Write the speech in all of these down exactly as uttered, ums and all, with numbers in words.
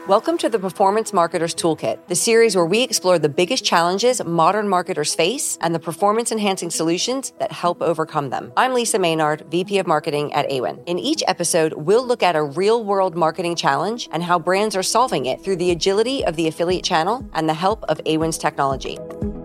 Welcome to the Performance Marketers Toolkit, the series where we explore the biggest challenges modern marketers face and the performance-enhancing solutions that help overcome them. I'm Lisa Maynard, V P of Marketing at Awin. In each episode, we'll look at a real-world marketing challenge and how brands are solving it through the agility of the affiliate channel and the help of Awin's technology.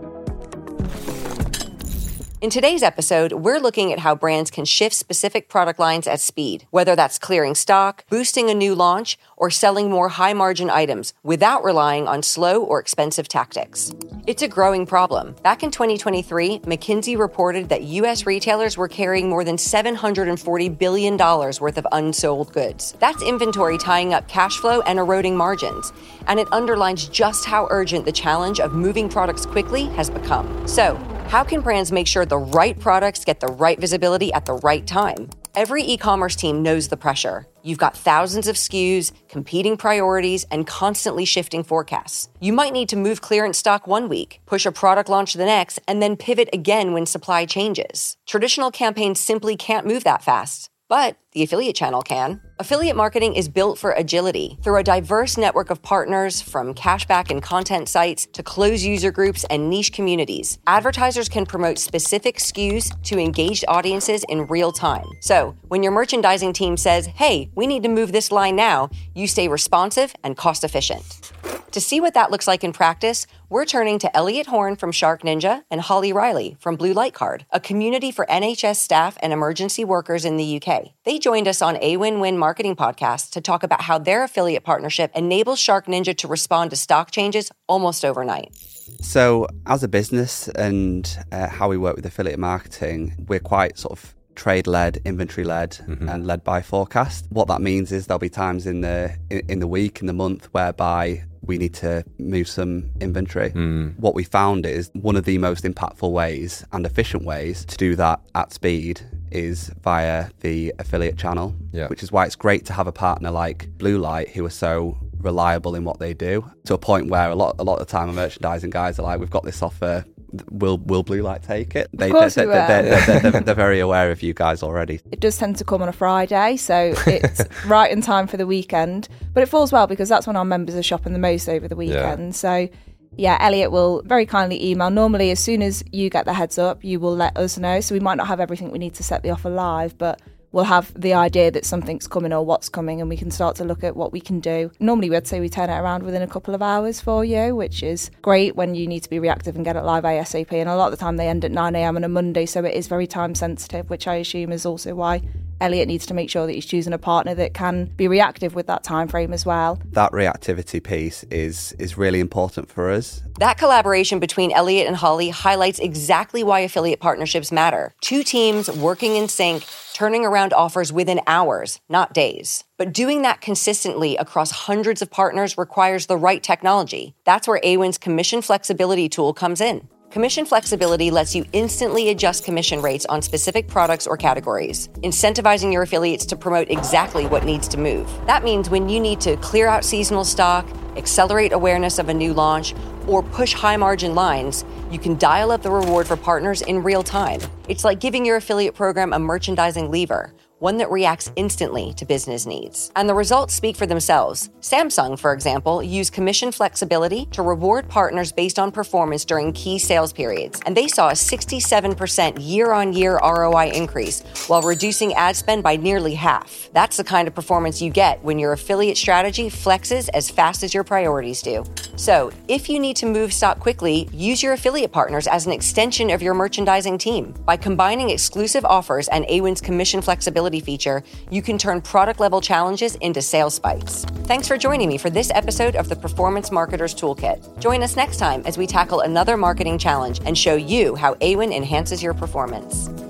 In today's episode, we're looking at how brands can shift specific product lines at speed, whether that's clearing stock, boosting a new launch, or selling more high-margin items without relying on slow or expensive tactics. It's a growing problem. Back in twenty twenty-three, McKinsey reported that U S retailers were carrying more than seven hundred forty billion dollars worth of unsold goods. That's inventory tying up cash flow and eroding margins, and it underlines just how urgent the challenge of moving products quickly has become. So, how can brands make sure the right products get the right visibility at the right time? Every e-commerce team knows the pressure. You've got thousands of S K Us, competing priorities, and constantly shifting forecasts. You might need to move clearance stock one week, push a product launch the next, and then pivot again when supply changes. Traditional campaigns simply can't move that fast. But the affiliate channel can. Affiliate marketing is built for agility through a diverse network of partners, from cashback and content sites to closed user groups and niche communities. Advertisers can promote specific S K Us to engaged audiences in real time. So when your merchandising team says, hey, we need to move this line now, you stay responsive and cost efficient. To see what that looks like in practice, we're turning to Elliot Horn from Shark Ninja and Holly Riley from Blue Light Card, a community for N H S staff and emergency workers in the U K. They joined us on A Win-Win Marketing Podcast to talk about how their affiliate partnership enables Shark Ninja to respond to stock changes almost overnight. So as a business and uh, how we work with affiliate marketing, we're quite sort of trade-led, inventory-led, mm-hmm. and led by forecast. What that means is there'll be times in the in, in the week, in the month, whereby we need to move some inventory. Mm. What we found is one of the most impactful ways and efficient ways to do that at speed is via the affiliate channel, yeah. which is why it's great to have a partner like Blue Light who are so reliable in what they do, to a point where a lot a lot of the time our merchandising guys are like, we've got this offer, will will Blue Light take it? They, of course they're, we they're, will. they're, they're, they're, they're very aware of you guys already. It does tend to come on a Friday, so it's right in time for the weekend, but it falls well because that's when our members are shopping the most over the weekend. Yeah. So yeah, Elliot will very kindly email. Normally, as soon as you get the heads up, you will let us know. So we might not have everything we need to set the offer live, but we'll have the idea that something's coming or what's coming, and we can start to look at what we can do. Normally, we'd say we turn it around within a couple of hours for you, which is great when you need to be reactive and get it live ASAP. And a lot of the time, they end at nine a.m. on a Monday, so it is very time sensitive, which I assume is also why Elliot needs to make sure that he's choosing a partner that can be reactive with that time frame as well. That reactivity piece is is really important for us. That collaboration between Elliot and Holly highlights exactly why affiliate partnerships matter. Two teams working in sync, turning around offers within hours, not days. But doing that consistently across hundreds of partners requires the right technology. That's where Awin's commission flexibility tool comes in. Commission flexibility lets you instantly adjust commission rates on specific products or categories, incentivizing your affiliates to promote exactly what needs to move. That means when you need to clear out seasonal stock, accelerate awareness of a new launch, or push high-margin lines, you can dial up the reward for partners in real time. It's like giving your affiliate program a merchandising lever, one that reacts instantly to business needs. And the results speak for themselves. Samsung, for example, used commission flexibility to reward partners based on performance during key sales periods, and they saw a sixty-seven percent year-on-year R O I increase while reducing ad spend by nearly half. That's the kind of performance you get when your affiliate strategy flexes as fast as your priorities do. So, if you need to move stock quickly, use your affiliate partners as an extension of your merchandising team. By combining exclusive offers and Awin's commission flexibility feature, you can turn product-level challenges into sales spikes. Thanks for joining me for this episode of the Performance Marketers Toolkit. Join us next time as we tackle another marketing challenge and show you how Awin enhances your performance.